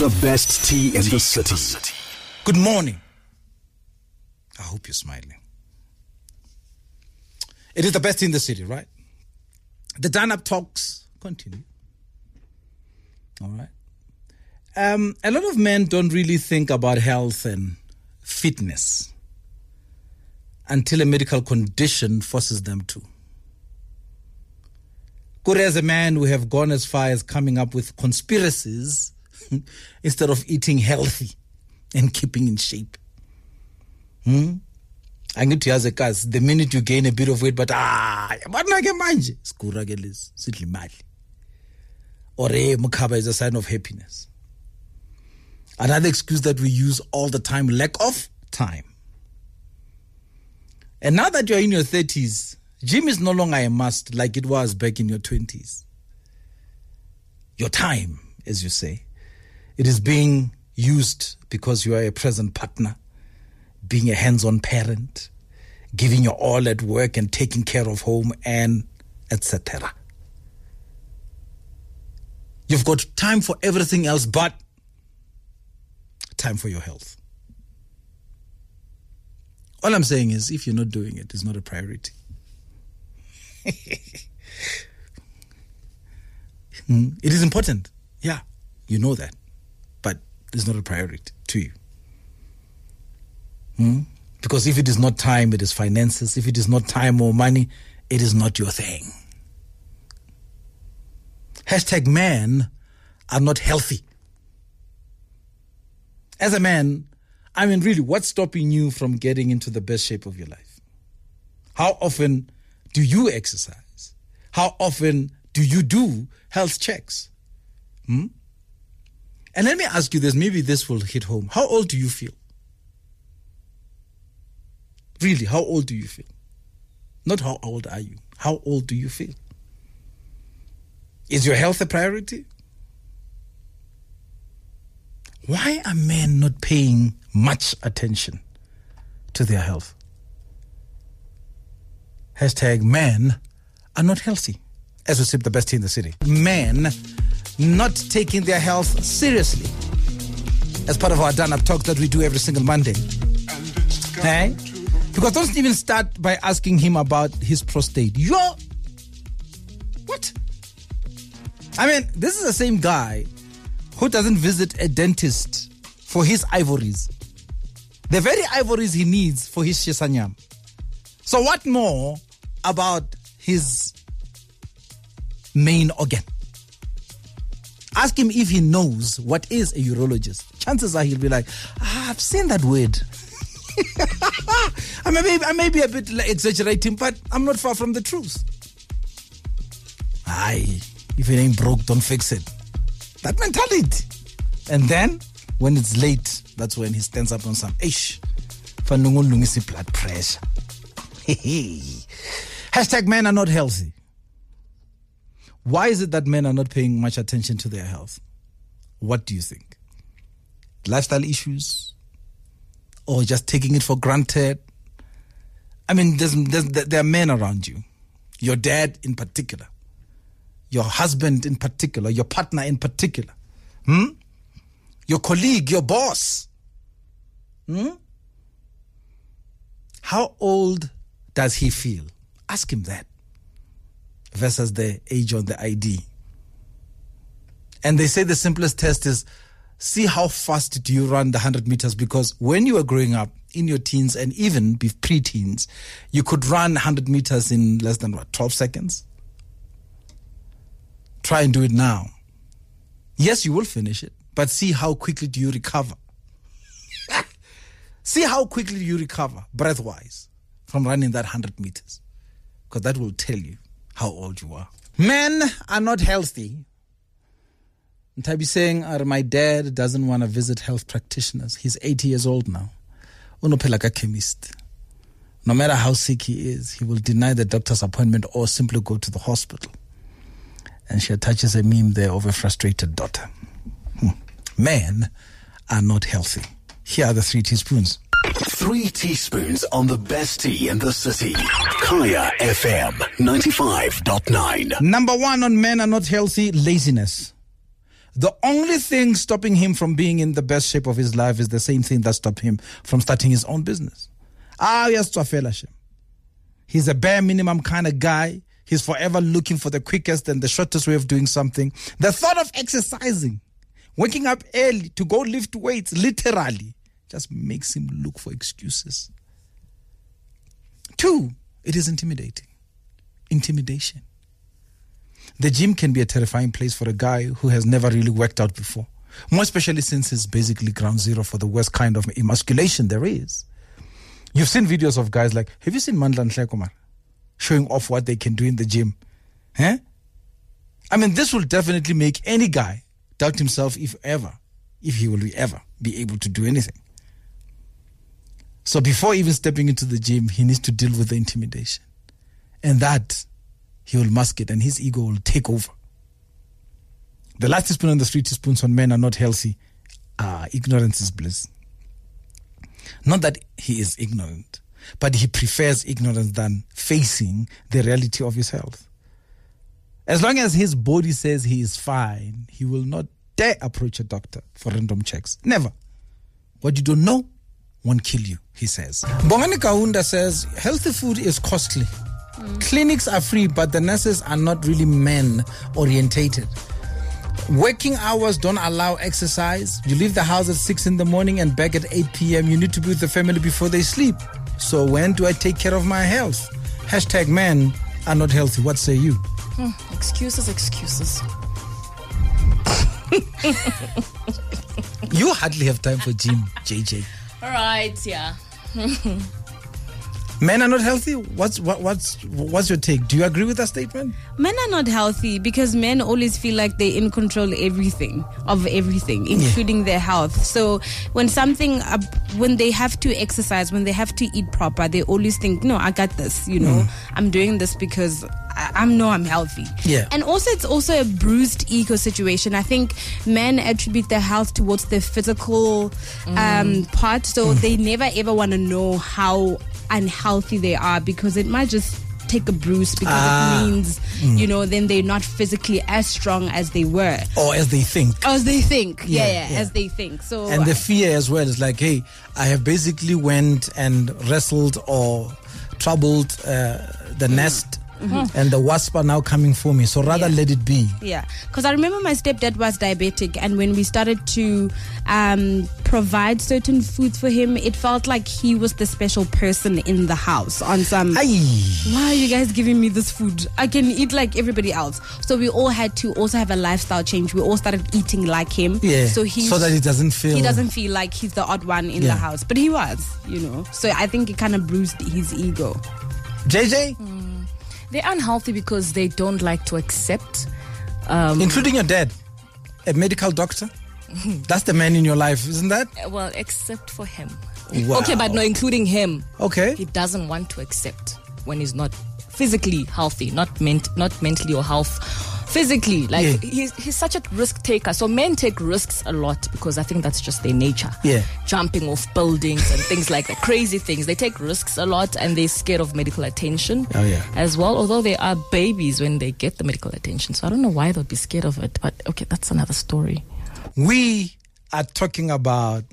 The best tea in the city. Good morning. I hope you're smiling. It is the best tea in the city, right? The Dine-Up Talks continue. All right. A lot of men don't really think about health and fitness until a medical condition forces them to. Good as a man, we have gone as far as coming up with conspiracies instead of eating healthy and keeping in shape. I need to ask a case, the minute you gain a bit of weight, but manje skura ke lezi sidla imali. Or mukhaba is a sign of happiness. Another excuse that we use all the time, lack of time. And now that you're in your 30s, gym is no longer a must like it was back in your 20s. Your time, as you say, it is being used because you are a present partner, being a hands-on parent, giving your all at work and taking care of home, and etc. You've got time for everything else but time for your health. All I'm saying is, if you're not doing it, it's not a priority. It is important. Yeah, you know that. But it's not a priority to you. Because if it is not time, it is finances. If it is not time or money, it is not your thing. # men are not healthy. As a man, I mean, really, what's stopping you from getting into the best shape of your life? How often do you exercise? How often do you do health checks? And let me ask you this, maybe this will hit home. How old do you feel? Really, how old do you feel? Not how old are you? How old do you feel? Is your health a priority? Why are men not paying much attention to their health? # men are not healthy. As we sip the best tea in the city. Men not taking their health seriously. As part of our Dine-Up Talk that we do every single Monday. Hey? Because don't even start by asking him about his prostate. What? I mean, this is the same guy who doesn't visit a dentist for his ivories. The very ivories he needs for his shisanyam. So what more about his main organ? Ask him if he knows what is a urologist. Chances are he'll be like, I've seen that word. I may be a bit exaggerating, but I'm not far from the truth. Aye, if it ain't broke, don't fix it. That mentality. And then, when it's late, that's when he stands up on some blood pressure. # men are not healthy. Why is it that men are not paying much attention to their health? What do you think? Lifestyle issues? Or just taking it for granted? I mean, there are men around you. Your dad in particular. Your husband in particular. Your partner in particular. Your colleague, your boss. How old does he feel? Ask him that. Versus the age on the ID. And they say the simplest test is, see how fast do you run the 100 meters? Because when you were growing up, in your teens and even pre-teens, you could run 100 meters in less than 12 seconds? Try and do it now. Yes, you will finish it, but see how quickly do you recover. See how quickly you recover, breath-wise, from running that 100 meters. Because that will tell you how old you are. Men are not healthy. Ntabi saying, my dad doesn't want to visit health practitioners. He's 80 years old now. Unophela ka chemist. No matter how sick he is, he will deny the doctor's appointment or simply go to the hospital. And she attaches a meme there of a frustrated daughter. Men are not healthy. Here are the 3 teaspoons. 3 teaspoons on the best tea in the city. Kaya FM 95.9. Number 1 on men are not healthy, laziness. The only thing stopping him from being in the best shape of his life is the same thing that stopped him from starting his own business. Yes, he's a bare minimum kind of guy. He's forever looking for the quickest and the shortest way of doing something. The thought of exercising, waking up early to go lift weights, literally, just makes him look for excuses. 2, it is intimidating. Intimidation. The gym can be a terrifying place for a guy who has never really worked out before. More especially since it's basically ground zero for the worst kind of emasculation there is. You've seen videos of guys like, have you seen Mandla Nhleko showing off what they can do in the gym? I mean, this will definitely make any guy doubt himself if he will ever be able to do anything. So before even stepping into the gym, he needs to deal with the intimidation. And that, he will mask it and his ego will take over. The last teaspoon on the street teaspoons on men are not healthy. Ignorance is bliss. Not that he is ignorant, but he prefers ignorance than facing the reality of his health. As long as his body says he is fine, he will not dare approach a doctor for random checks. Never. What you don't know won't kill you, he says. Bongani Kaunda says, healthy food is costly. Clinics are free, but the nurses are not really men-orientated. Working hours don't allow exercise. You leave the house at 6 in the morning and back at 8 p.m. You need to be with the family before they sleep. So when do I take care of my health? # men are not healthy. What say you? Excuses. You hardly have time for gym, JJ. All right, yeah. Men are not healthy? What's your take? Do you agree with that statement? Men are not healthy because men always feel like they're in control of everything, including their health. So when they have to exercise, when they have to eat proper, they always think, no, I got this, I'm doing this because I'm healthy. Yeah. And also it's also a bruised ego situation. I think men attribute their health towards their physical part. So they never ever want to know how unhealthy they are because it might just take a bruise because it means, then they're not physically as strong as they were. Or as they think. As they think. Yeah, as they think. So and the fear as well is like, hey, I have basically went and wrestled or troubled the nest. And the wasp are now coming for me. So rather let it be. Yeah. Because I remember my stepdad was diabetic, and when we started to provide certain foods for him, it felt like he was the special person in the house on some, why are you guys giving me this food? I can eat like everybody else. So we all had to also have a lifestyle change. We all started eating like him. Yeah. So that he doesn't feel like he's the odd one in the house. But he was, So I think it kind of bruised his ego. JJ? They're unhealthy because they don't like to accept. Including your dad, a medical doctor? That's the man in your life, isn't that? Well, except for him. Wow. Okay, but no, including him. Okay. He doesn't want to accept when he's not physically healthy, not mentally or health. Physically, he's such a risk taker. So men take risks a lot because I think that's just their nature. Yeah. Jumping off buildings and things like that. Crazy things. They take risks a lot and they're scared of medical attention as well. Although they are babies when they get the medical attention. So I don't know why they'd be scared of it. But okay, that's another story. We are talking about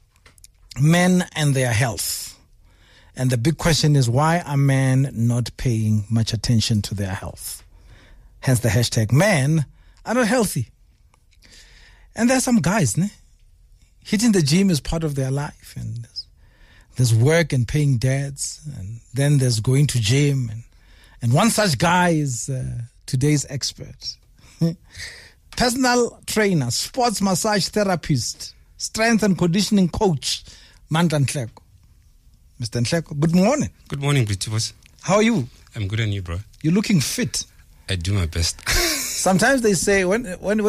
men and their health. And the big question is, why are men not paying much attention to their health? Hence the # men are not healthy. And there are some guys, hitting the gym is part of their life. And there's work and paying debts. And then there's going to gym. And one such guy is today's expert. Personal trainer, sports massage therapist, strength and conditioning coach, Mandla Nhleko. Mr. Nhleko, good morning. Good morning, Britibos. How are you? I'm good, and you, bro? You're looking fit. I do my best. Sometimes they say when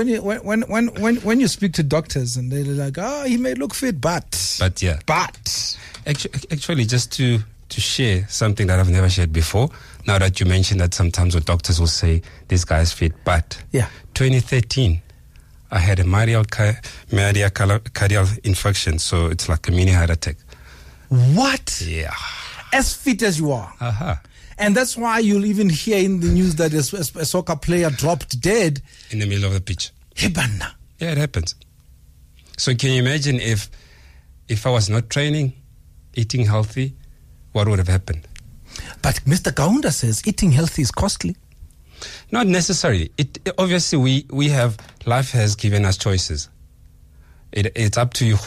you speak to doctors and they're like, he may look fit, but actually just to share something that I've never shared before. Now that you mentioned that sometimes what doctors will say, this guy's fit, but 2013, I had a myocardial infarction, so it's like a mini heart attack. What? Yeah. As fit as you are. And that's why you'll even hear in the news that a soccer player dropped dead in the middle of the pitch. Hebana. Yeah, it happens. So can you imagine if I was not training, eating healthy, what would have happened? But Mr. Kaunda says eating healthy is costly. Not necessarily. Obviously, we have, life has given us choices. It's up to you.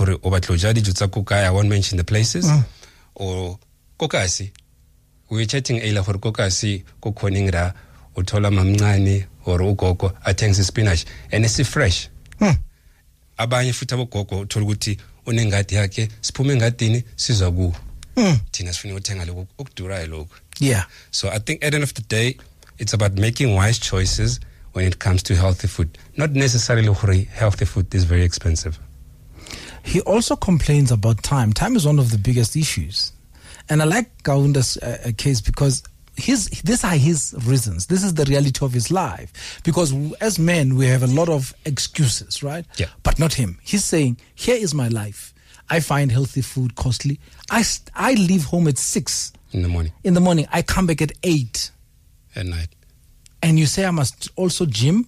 I won't mention the places. Or kokasi. We were chatting earlier for kokasi, kokoningra, utola mamngani, or ukoko, atengsi spinach, and it's fresh. Abanye futabo koko, toluguti, unengati yake, spume ngatini, sizagu. Tina sfuni utenga logo, ukdura logo. Yeah. So I think at the end of the day, it's about making wise choices when it comes to healthy food. Not necessarily healthy food is very expensive. He also complains about time. Time is one of the biggest issues. And I like Kaunda's case because these are his reasons. This is the reality of his life. Because as men, we have a lot of excuses, right? Yeah. But not him. He's saying, here is my life. I find healthy food costly. I leave home at 6 in the morning. In the morning. I come back at 8 at night. And you say I must also gym?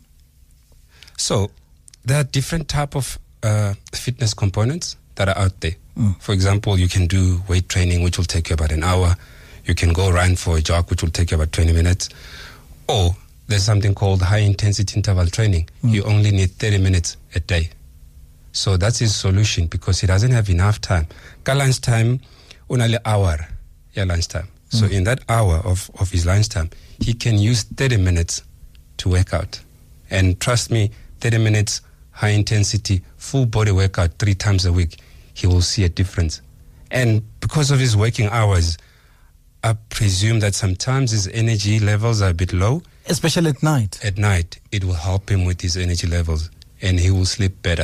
So there are different type of fitness components that are out there. For example, you can do weight training, which will take you about an hour. You can go run for a jog, which will take you about 20 minutes. Or there's something called high-intensity interval training. You only need 30 minutes a day. So that's his solution because he doesn't have enough time. Ka lunchtime, only hour, lunchtime. So in that hour of his lunchtime, he can use 30 minutes to work out. And trust me, 30 minutes, high-intensity, full-body workout 3 times a week, he will see a difference. And because of his working hours, I presume that sometimes his energy levels are a bit low. Especially at night. At night, it will help him with his energy levels, and he will sleep better.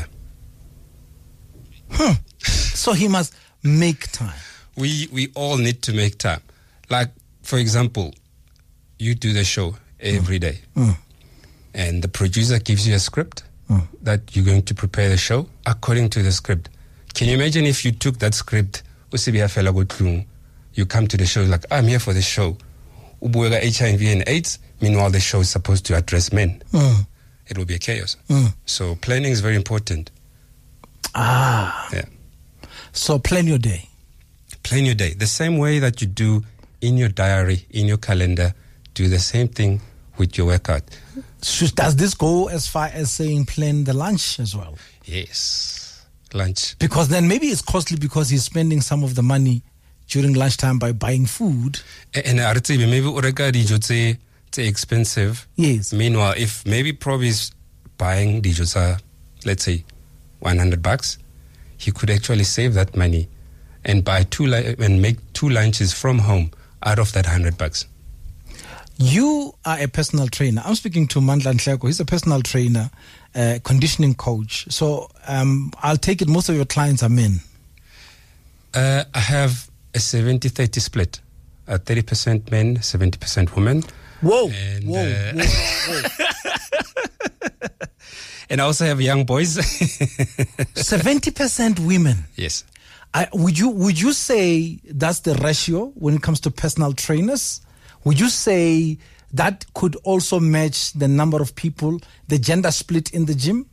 So he must make time. We all need to make time. Like, for example, you do the show every day, and the producer gives you a script that you're going to prepare the show according to the script. Can you imagine if you took that script, you come to the show like, I'm here for the show. HIV and AIDS, meanwhile the show is supposed to address men. It will be a chaos. So planning is very important. Yeah. So plan your day. Plan your day. The same way that you do in your diary, in your calendar, do the same thing with your workout. Does this go as far as saying plan the lunch as well? Yes, lunch. Because then maybe it's costly because he's spending some of the money during lunchtime by buying food. And maybe it's expensive. Yes. Meanwhile, if maybe probably is buying dijos, let's say $100, he could actually save that money and buy and make 2 lunches from home out of that $100. You are a personal trainer. I'm speaking to Mandla Nhleko. He's a personal trainer, conditioning coach. So I'll take it most of your clients are men. I have a 70-30 split. 30% men, 70% women. Whoa, and, whoa. And I also have young boys. 70% women. Yes. Would you say that's the ratio when it comes to personal trainers? Would you say that could also match the number of people, the gender split in the gym?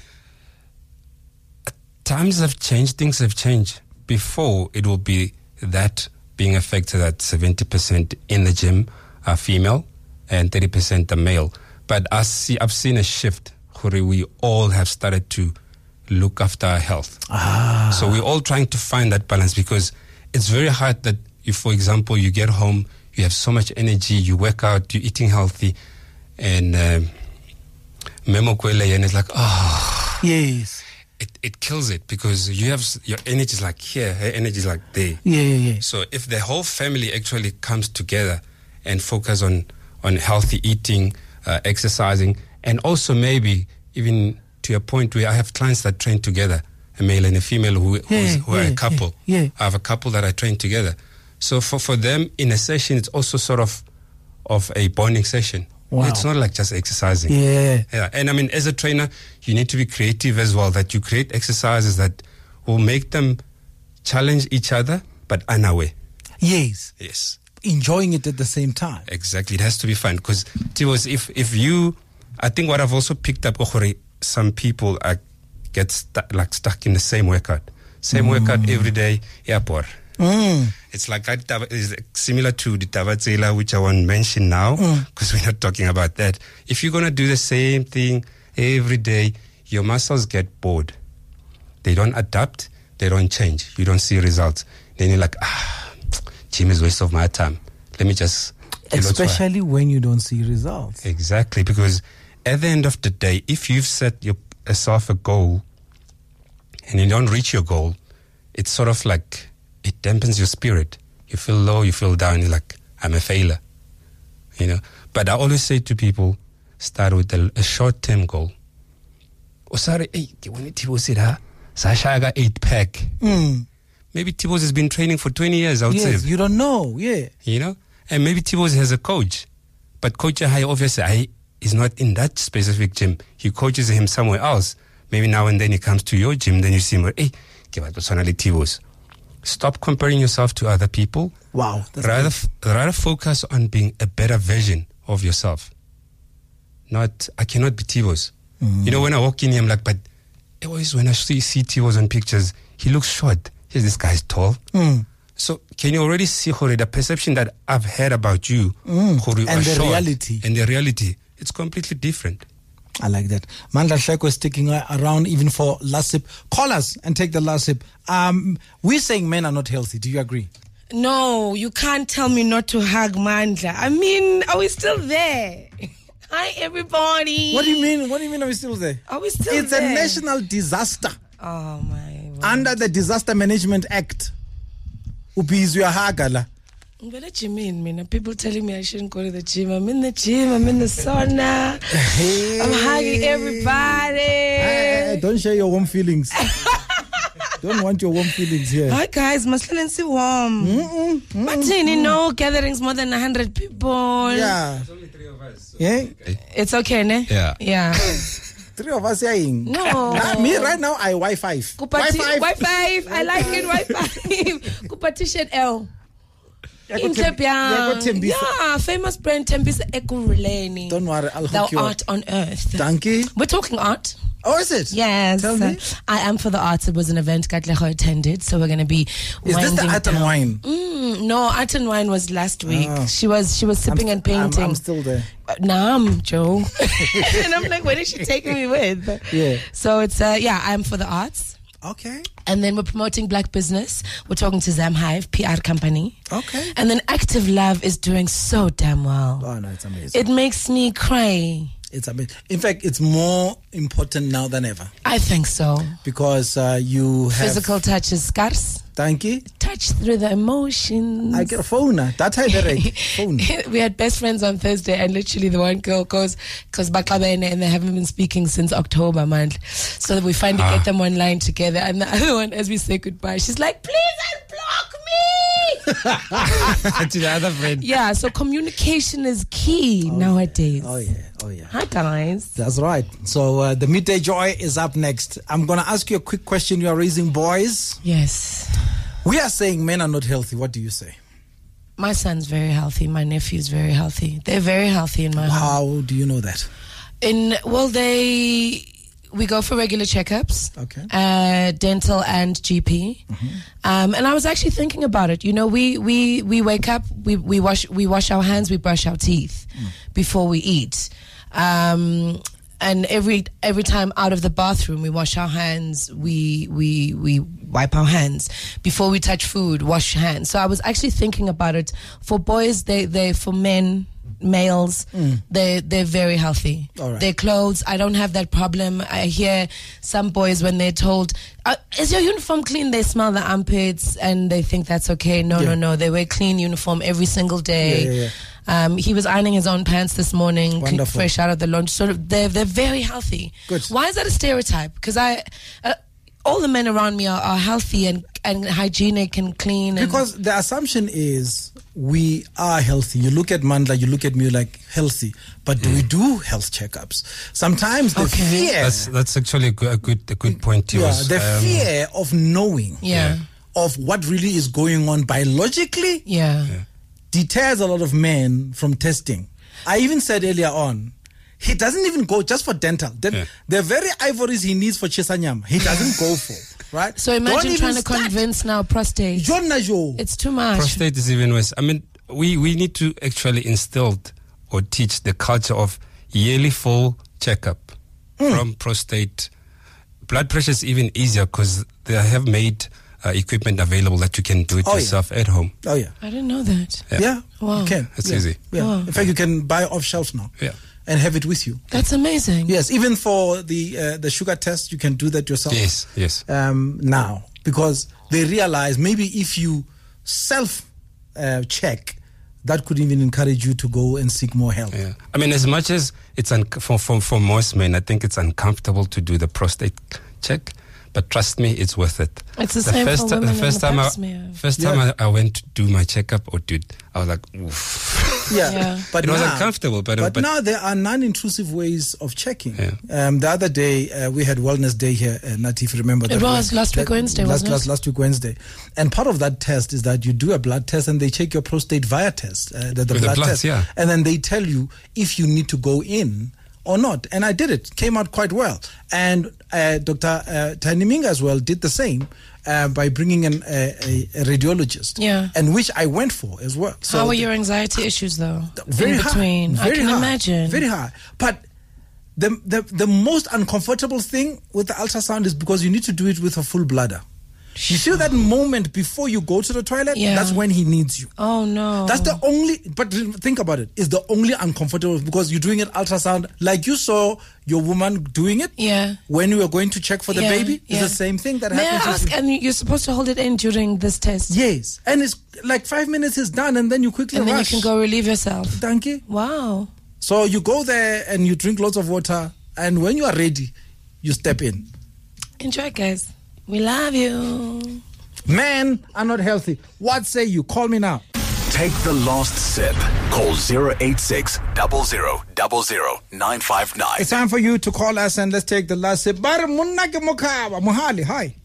Times have changed, things have changed. Before, it will be that being affected that 70% in the gym are female and 30% are male. But I've seen a shift where we all have started to look after our health. So we're all trying to find that balance because it's very hard that if, for example, you get home, you have so much energy, you work out, you're eating healthy, and Memo Kwele, and it's like, yes. It kills it because you have your energy is like here, her energy is like there. Yeah. So if the whole family actually comes together and focus on healthy eating, exercising, and also maybe even to a point where I have clients that train together, a male and a female who are a couple. Yeah. I have a couple that I train together. So for them in a session, it's also sort of a bonding session. Wow. It's not like just exercising. Yeah. And I mean, as a trainer, you need to be creative as well, that you create exercises that will make them challenge each other, but unaware. Yes. Enjoying it at the same time. Exactly. It has to be fun because if you, I think what I've also picked up, some people are get stuck in the same workout. Same workout every day. Yeah, poor. It's like it's similar to the Tabatsela, which I won't mention now because we're not talking about that. If you're going to do the same thing every day, your muscles get bored. They don't adapt. They don't change. You don't see results. Then you're like, gym is a waste of my time. Let me just... Especially when you don't see results. Exactly, because at the end of the day, if you've set yourself a goal and you don't reach your goal, it's sort of like it dampens your spirit. You feel low, you feel down, you're like, I'm a failure. You know. But I always say to people, start with a short-term goal. Oh, sorry, when Tibos said, Sasha, I got 8-pack. Maybe Tibos has been training for 20 years, I would say. You don't know, yeah. You know? And maybe Tibos has a coach. But Coach Ahai, obviously, is not in that specific gym. He coaches him somewhere else. Maybe now and then he comes to your gym, then you see him, hey, Tibos. Stop comparing yourself to other people. Wow. Rather focus on being a better version of yourself. Not, I cannot be Tibos. You know, when I walk in here, I'm like, but always when I see Tibos on pictures, he looks short. Here's this guy's tall. So can you already see the perception that I've heard about you? And the reality. And the reality. It's completely different. I like that. Mandla Sheko is sticking around even for last sip. Call us and take the last sip. We're saying men are not healthy. Do you agree? No, you can't tell me not to hug Mandla. I mean, are we still there? Hi, everybody. What do you mean? What do you mean are we still there? Are we still It's there? a national disaster. Oh, my word. Under the Disaster Management Act. Ubizwa hagala. What do you mean, man? People telling me I shouldn't go to the gym. I'm in the gym. I'm in the sauna. Hey. I'm hugging everybody. Hey, don't share your warm feelings. Don't want your warm feelings here. Hi, guys. Maslanensi warm. But no gatherings more than 100 people. Yeah. There's only 3 of us. Yeah? It's okay, ne? Yeah. Yeah. 3 of us saying. No. Me right now, I Wi-Fi. Wi-Fi. I like it. Wi-Fi. Kupati L. Yeah, famous brand Tembisa Ekuruleni. Don't worry, I'll hook you up. Art on Earth. Thank you. We're talking art. Oh, is it? Yes. Tell me. I am for the arts. It was an event Katleho attended, so we're going to be Is this the art and wine? No, art and wine was last week. She was sipping and painting. I'm still there. Nam, Joe. And I'm like, where is she taking me with? Yeah. So it's, I'm for the arts. Okay. And then we're promoting black business. We're talking to Zamhive, PR company. Okay. And then Active Love is doing so damn well. Oh, no, it's amazing. It makes me cry. It's amazing. In fact, it's more important now than ever. I think so. Because you have... Physical touch is scarce. Thank you. Touch through the emotions. I get a phone. That's how they phone. We had best friends on Thursday, and literally the one girl goes, because Bakabene and they haven't been speaking since October, man. So we finally get them online together. And the other one, as we say goodbye, she's like, please unblock me. To the other friend. Yeah, so communication is key nowadays. Oh, yeah. Hi, guys. That's right. So the Midday Joy is up next. I'm going to ask you a quick question. You are raising boys. Yes. We are saying men are not healthy. What do you say? My son's very healthy. My nephew's very healthy. They're very healthy in my home. How do you know that? We go for regular checkups. Okay. Dental and GP. And I was actually thinking about it. You know, we wake up, we wash our hands, we brush our teeth before we eat. And every time out of the bathroom, we wash our hands, we wipe our hands. Before we touch food, wash hands. So I was actually thinking about it. For boys, they for men, males, they're very healthy. All right. Their clothes, I don't have that problem. I hear some boys when they're told, is your uniform clean? They smell the armpits and they think that's okay. No. They wear clean uniform every single day. Yeah. He was ironing his own pants this morning, Wonderful. fresh out of the laundry. So they're very healthy. Good. Why is that a stereotype? Because all the men around me are healthy and hygienic and clean. Because the assumption is we are healthy. You look at Mandla, you look at me like healthy. But do we do health checkups? Sometimes the fear... That's actually a good point, too. Yeah, the fear of knowing of what really is going on biologically deters a lot of men from testing. I even said earlier on, He doesn't even go just for dental. The very ivories he needs for chisanyama, he doesn't go for. Right? So imagine trying to convince now prostate. It's too much. Prostate is even worse. I mean, we need to actually instill or teach the culture of yearly full checkup from prostate. Blood pressure is even easier because they have made equipment available that you can do it yourself at home. Oh, yeah. I didn't know that. Yeah. Wow. You can. It's easy. Yeah. Wow. In fact, you can buy off shelf now. Yeah. And have it with you. That's amazing. Yes, even for the sugar test, you can do that yourself. Yes. Now, because they realize maybe if you self check, that could even encourage you to go and seek more help. Yeah. I mean, as much as it's for most men, I think it's uncomfortable to do the prostate check. But trust me, it's worth it. It's the same for women. First time I went to do my checkup, I was like, oof. Yeah. But it was uncomfortable. But now there are non-intrusive ways of checking. Yeah. The other day, we had Wellness Day here, Nati, if you remember. It was last week Wednesday, wasn't it? Last week Wednesday. And part of that test is that you do a blood test and they check your prostate via test, the blood test. Yeah. And then they tell you if you need to go in or not. And I did it. Came out quite well. And Dr. Tiny Minga as well did the same by bringing in a radiologist. Yeah. And which I went for as well. So how are your anxiety issues, though? Very in high. between. Very I can high. imagine. Very high. But the most uncomfortable thing with the ultrasound is because you need to do it with a full bladder. You see that moment before you go to the toilet? Yeah. That's when he needs you. Oh, no. That's the only, but think about it, it's the only uncomfortable because you're doing an ultrasound like you saw your woman doing it. Yeah. When you were going to check for the baby. Yeah. It's the same thing that May happens. I ask, and you're supposed to hold it in during this test? Yes. And it's like 5 minutes is done and then you quickly and then rush. you can go relieve yourself. Thank you. Wow. So you go there and you drink lots of water and when you are ready, you step in. Enjoy, guys. We love you. Men are not healthy. What say you? Call me now. Take the last sip. Call 086 0000 959. It's time for you to call us and let's take the last sip. Mohali, hi.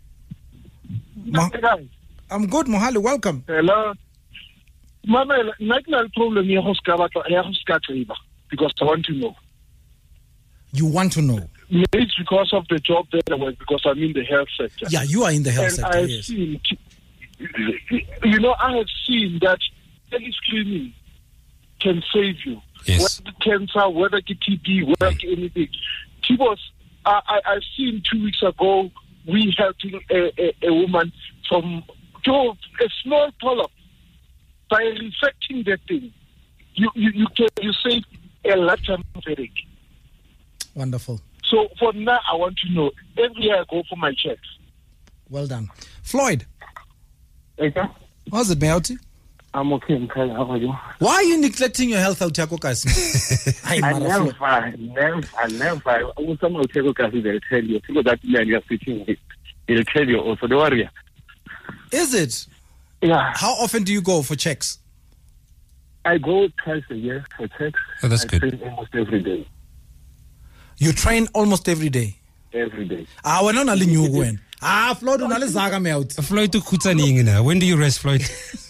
I'm good, Mohali. Welcome. Hello. Mama, not problem because I want to know. You want to know? Maybe it's because of the job that I work, because I'm in the health sector. Yeah, you are in the health and sector. I've seen, I have seen that early screening can save you. Yes. Whether cancer, whether it's TB, whether it's anything. I've seen 2 weeks ago, we helping a woman from a small polyp. By resecting that thing, you save a lifetime headache. Wonderful. So for now, I want to know. Every year I go for my checks. Well done. Floyd. Okay. How's it, Meauti? I'm okay, Mkhala. How are you? Why are you neglecting your health, Autiako Kasi? I never. Some Autiako Kasi, they'll tell you. People that you're sitting with, they'll tell you also. Don't worry. Is it? Yeah. How often do you go for checks? I go twice a year for checks. Oh, that's good. I train almost every day. You train almost every day? Every day. When are you going? Floyd, Floyd to Kutsaning. When do you rest, Floyd?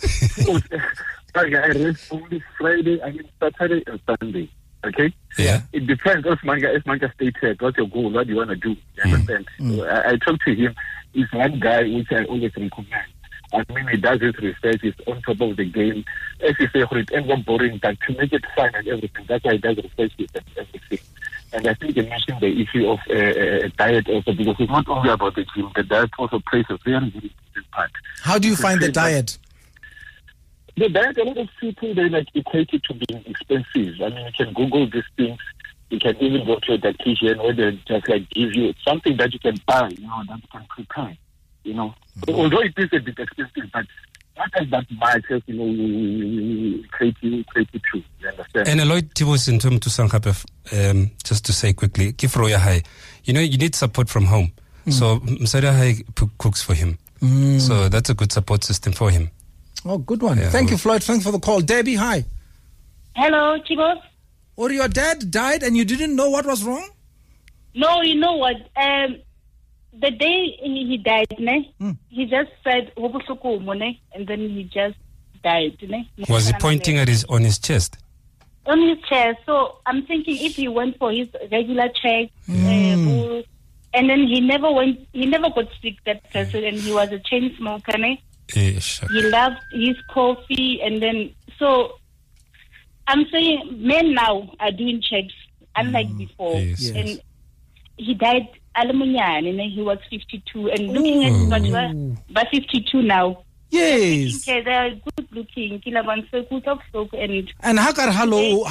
I rest only Friday, Saturday and Sunday. Okay? Yeah. It depends. If Manga stated, what's your goal? What do you want to do? You understand? So I talked to him. He's one guy which I always recommend. I mean, he does his research. He's on top of the game. As you say, it ends up boring, but to make it fun and everything, that's why he does research and everything. And I think you mentioned the issue of diet also, because it's not only about the gym. The diet also plays a very, very important part. How do you find the diet? The diet, a lot of people, they equate it to being expensive. I mean, you can Google these things. You can even go to a dietitian where they just give you something that you can buy, that you can prepare, Although it is a bit expensive, but not as that much as, create you too. You understand? And Lloyd Tibos in terms to Sankape, just to say quickly, Kifroya High, you need support from home. So Msada High cooks for him. So that's a good support system for him. Oh, good one. Yeah. Thank you, Floyd. Thanks for the call. Debbie, hi. Hello, Tibos. Or your dad died and you didn't know what was wrong? No, you know what? The day he died, he just said, and then he just died. Was he pointing on his chest? on his chair. So I'm thinking if he went for his regular check, and then he never got sick, that person, and he was a chain smoker. He loved his coffee, and then so I'm saying men now are doing checks unlike before. Yes. And he died Alamunyan, and then he was 52, and looking at but 52 now. Yes. Okay, they're good looking. And how can hello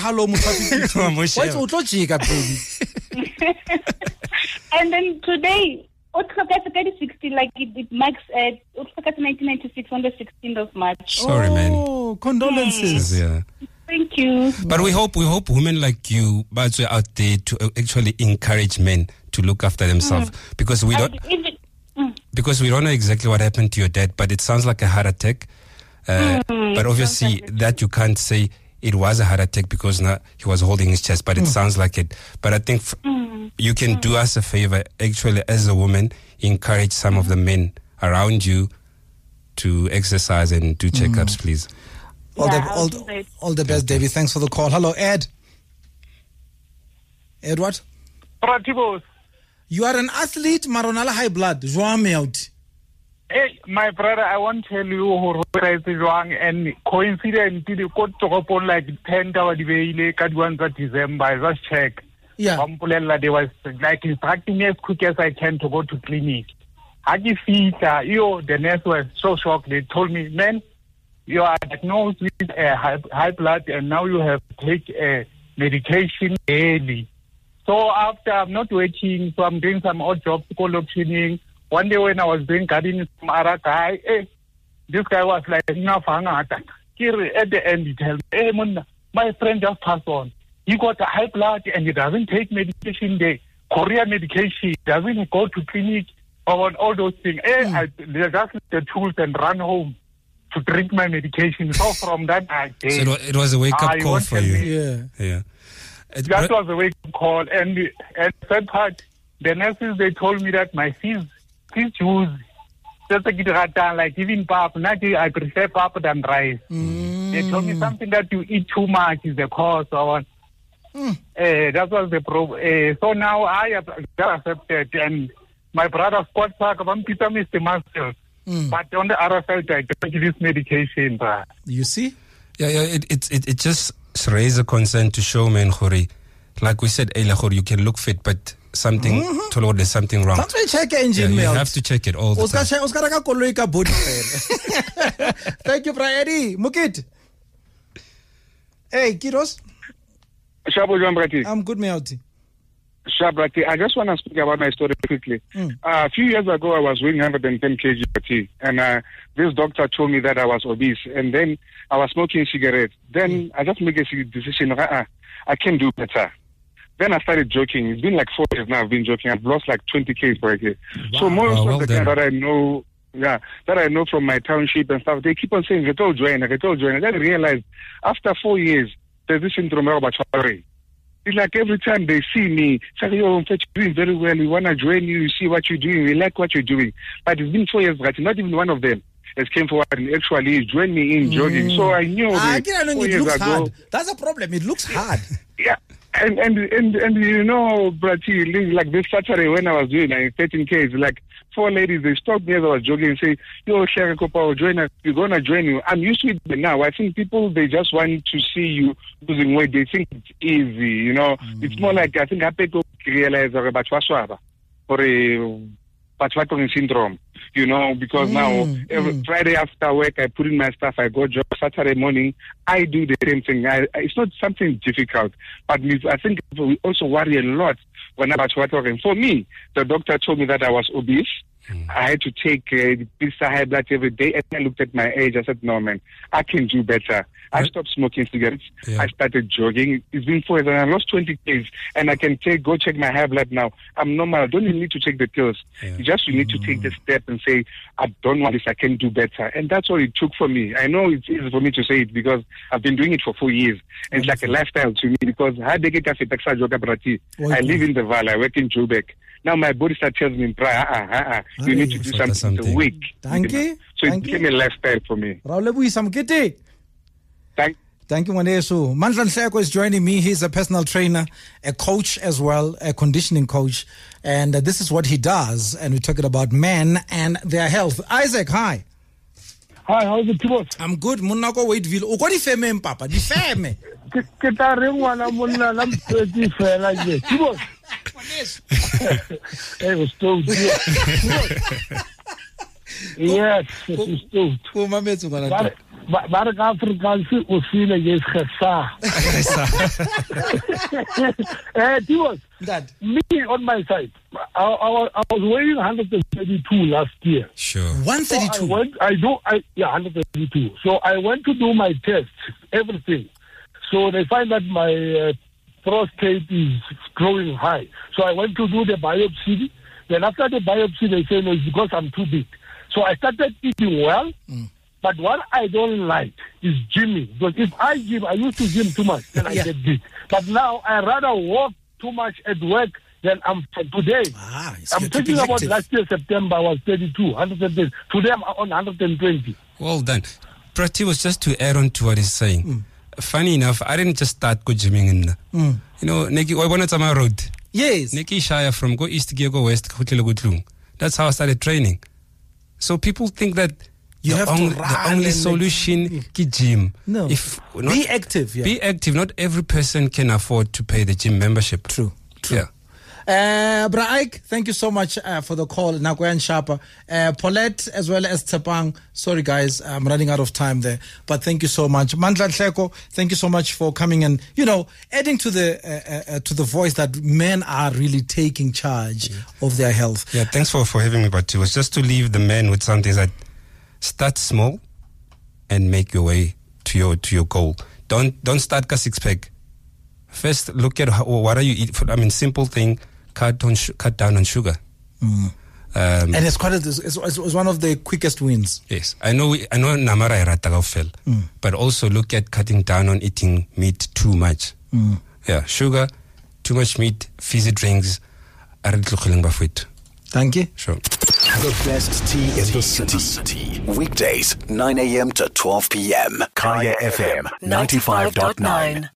and then today, 16, like it marks 1996 on the 16th of March. Sorry, man. Oh, condolences. Yeah. Thank you. But we hope women like you, but we're out there to actually encourage men to look after themselves, because we don't know exactly what happened to your dad, but it sounds like a heart attack. But obviously that you can't say it was a heart attack because now he was holding his chest, but it sounds like it. But I think you can do us a favor, actually, as a woman, encourage some of the men around you to exercise and do checkups, please. All the best, Davy. Thanks for the call. Hello, Ed. Ed, what? You are an athlete, Maronala high blood. Hey, my brother, I want to tell you who is wrong, and coincidentally, got to open like 10 hours December. I just check. Yeah. They was like instructing me as quick as I can to go to clinic. The nurse was so shocked. They told me, man, you are diagnosed with high blood, and now you have to take medication daily. So after I'm not working, so I'm doing some odd jobs, call training. One day when I was doing gardening from Arakai, this guy was like, at the end he tells me, hey, my friend just passed on. He got a high blood and he doesn't take medication, the Korea medication, doesn't go to clinic or all those things. I just the tools and run home to drink my medication. So from that day, so it was a wake-up call for you. Yeah. That was a wake-up call. And the third part, the nurses, they told me that my fees choose. Just like even pap, I prefer pap than rice. They told me something that you eat too much is the cause. That was the problem. So now I have accepted, and my brother Scott Park, I'm Peter Mr. Master. But on the other side, I take this medication. You see? Yeah, it just raises a concern to show men, Khori. Like we said earlier, Khori, you can look fit, but there's something wrong. That's why check engine. You have to check it all the time. Thank you, Eddie. Mukit. Hey, Kiros. I'm good, Meauti. Shabrati, I just want to speak about my story quickly. A few years ago, I was weighing 110 kg, and this doctor told me that I was obese, and then I was smoking cigarettes. Then I just make a decision, I can do better. Then I started joking. It's been like 4 years now I've been joking. I've lost like 20 kg per year. Wow. So most of the guys that I know from my township and stuff, they keep on saying, get all join. And then I realized after 4 years, there's this syndrome about Chari. It's like every time they see me, say, you're doing very well, we want to join you, you see what you're doing, we like what you're doing. But it's been 4 years, but not even one of them has came forward and actually joined me in jogging. So I knew it looks hard. That's a problem. It looks hard. Yeah. And you know, Brati, like this Saturday when I was doing 13Ks, like 4 ladies, they stopped me as I was jogging and say, yo, Sherry Kopa, join us, we're going to join you. I'm used to it now. I think people, they just want to see you losing weight. They think it's easy, you know. It's more like, I think I pick up realize or a Patchwatong syndrome, you know, because now every Friday after work, I put in my stuff, I go job. Saturday morning, I do the same thing. It's not something difficult, but I think we also worry a lot when I'm Patchwatong. For me, the doctor told me that I was obese. I had to take this high blood every day, and I looked at my age. I said, no, man, I can do better. I stopped smoking cigarettes. Yeah. I started jogging. It's been 4 years, and I lost 20 kgs, and I can go check my high blood now. I'm normal. I don't even need to take the pills. Yeah. You need to take the step and say, I don't want this. I can do better. And that's what it took for me. I know it's easy for me to say it because I've been doing it for 4 years. And it's like a lifestyle to me because I live in the Valley. I work in Joburg. Now my body starts telling me, you need to do something a week. Thank you. So it became a lifestyle for me. Thank you, Mwanesu. Mandla Nhleko is joining me. He's a personal trainer, a coach as well, a conditioning coach. And this is what he does. And we're talking about men and their health. Isaac, hi. Hi, how's it, Tibos? I'm good. Munako Waiteville. Uko di feme papa, di feme. Kita ringwana muna lam di fela je. Tibos. Hey, was told. Yes, it was told. Uma metsu ngana. Maar Afrikaans usile yes gesa. Tibos. Dad. Me on my side, I was weighing 132 last year. Sure. 132. So 132. So I went to do my tests, everything. So they find that my prostate is growing high. So I went to do the biopsy. Then after the biopsy, they say no, it's because I'm too big. So I started eating well. But what I don't like is gymming. Because if I gym, I used to gym too much, then I get big. But now I rather walk too much at work than I'm today. I'm talking about last year, September, I was 32, 110. Today I'm on 120. Well done. Prati was just to add on to what he's saying. Funny enough, I didn't just start go gymming in. You know, Neki, I wanted my road. Yes. Neki Shire from go east to go west. That's how I started training. So people think that you have to run. The only solution is gym. No. Be active. Yeah. Be active. Not every person can afford to pay the gym membership. True. Yeah. Bra Ike, thank you so much for the call. Nakwayan Shapa. Paulette as well as Tsepang. Sorry guys, I'm running out of time there. But thank you so much. Mandla Nhleko, thank you so much for coming and, adding to the voice that men are really taking charge of their health. Yeah, thanks for having me, but it was just to leave the men with something that start small and make your way to your goal. Don't start a six-pack. First, look at what are you eating. I mean, simple thing. Cut down on sugar. And it's one of the quickest wins. Yes, I know Namara Ratagao fell, but also look at cutting down on eating meat too much. Yeah, sugar, too much meat, fizzy drinks. Thank you. Sure. The best tea in the city. Weekdays, 9 a.m. to 12 p.m. Kaya FM 95.9.